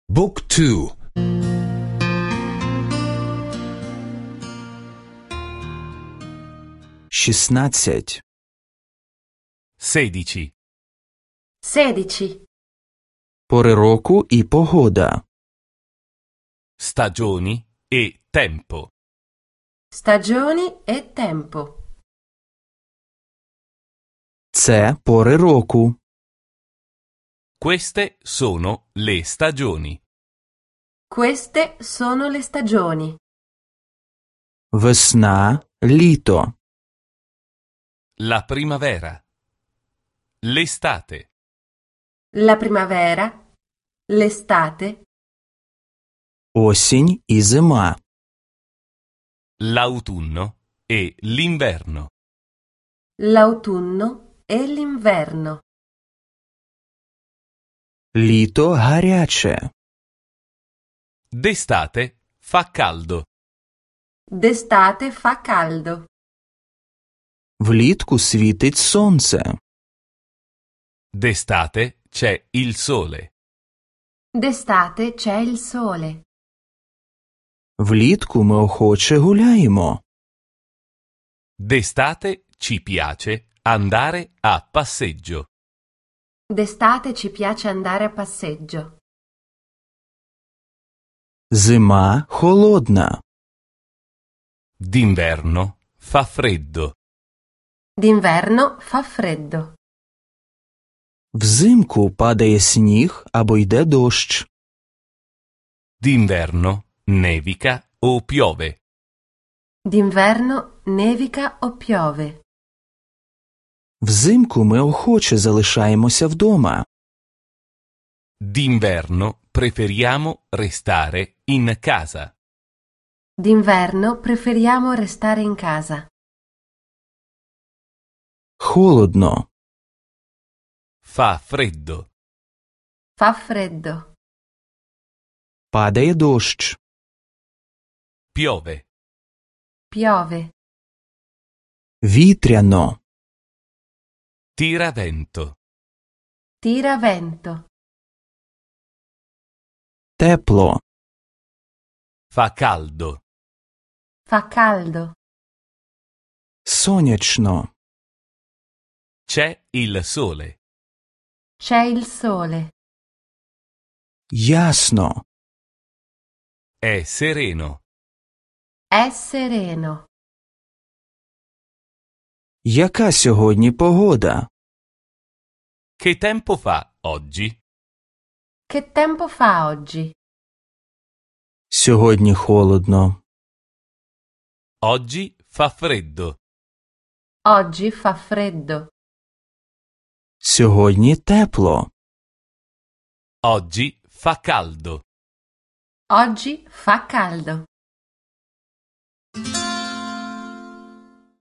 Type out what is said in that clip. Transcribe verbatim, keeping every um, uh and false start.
Book two. шістнадцять. Sedici. Sedici. Пори року і погода. Stagioni e tempo. Stagioni e tempo. Це пори року. Queste sono le stagioni. Queste sono le stagioni. Весна, літо. La primavera. L'estate. La primavera. L'estate. Осінь і зима. L'autunno e l'inverno. L'autunno e l'inverno. Літо гаряче. D'estate fa caldo. D'estate fa caldo. Влітку світить сонце. D'estate c'è il sole. D'estate c'è il sole. Влітку ми охоче гуляємо. D'estate ci piace andare a passeggio. D'estate ci piace andare a passeggio. Зима холодна. D'inverno fa freddo. D'inverno fa freddo. Взимку падає сніг або йде дощ. D'inverno nevica o piove. D'inverno nevica o piove. Взимку ми охоче залишаємося вдома. D'inverno preferiamo restare in casa. D'inverno preferiamo restare in casa. Холодно. Fa freddo. Fa freddo. Падає дощ. Piove. Piove. Вітряно. Tira vento. Tira vento. Тепло. Fa caldo. Fa caldo. Сонячно. C'è il sole. C'è il sole. Ясно. È sereno. È sereno. Яка сьогодні погода? Che tempo fa oggi? Che tempo fa oggi? Сьогодні холодно. Oggi fa freddo. Oggi fa freddo. Сьогодні тепло. Oggi fa caldo. Oggi fa caldo.